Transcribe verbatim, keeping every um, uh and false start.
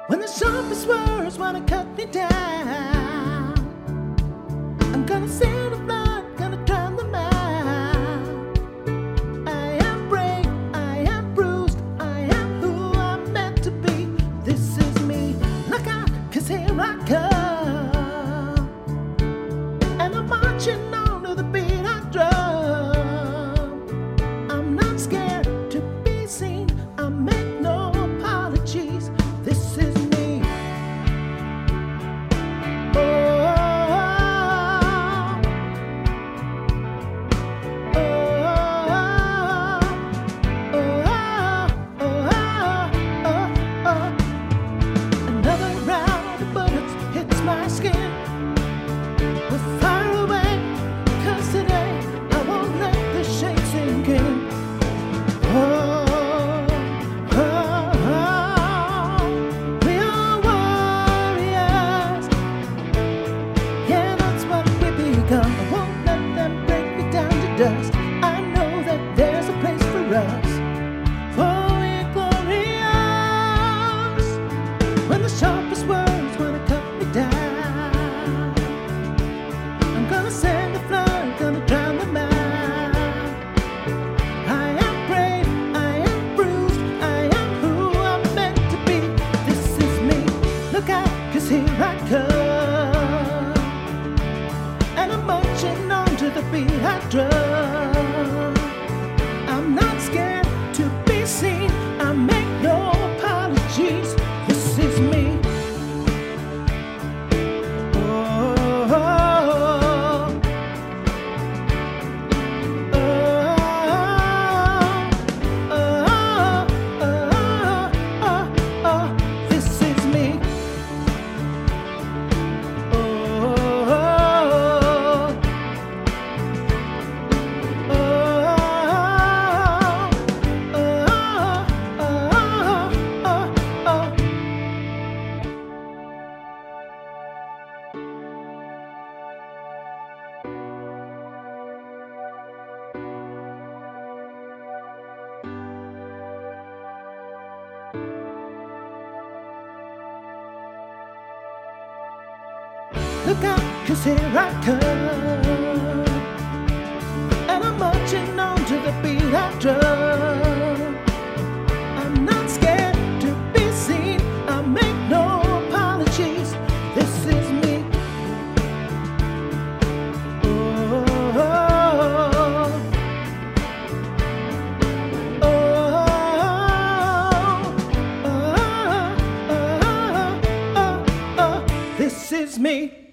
When the sharpest words wanna cut me down, I'm gonna send a flood, gonna drown them out. I am brave, I am bruised, I am who I'm meant to be. This is me, look out, 'cause here I come. And I'm marching on to the beat I drum. I'm not scared to be seen, I make no apologies. This is me. Oh, oh, oh, oh, oh, oh. Another round of bullets hits my skin. We're far away, 'cause today I won't let the shake sink in. Oh, I won't let them break me down to dust. I know that there's a place for us, for we're glorious. When the sharpest words wanna cut me down, I'm gonna send a flood, gonna drown them out. I am brave, I am bruised, I am who I'm meant to be. This is me, look out, 'cause here I come. And I'm marching on to the beat I drum. I'm not scared to be seen, I make no apologies. This is me. Oh, oh, oh, oh, oh, oh, oh. This is me. Look out, 'cause here I come. And I'm marching on to the beat I drum. I'm not scared to be seen, I make no apologies. This is me. Oh, oh, oh, oh, oh, oh, oh, oh. This is me.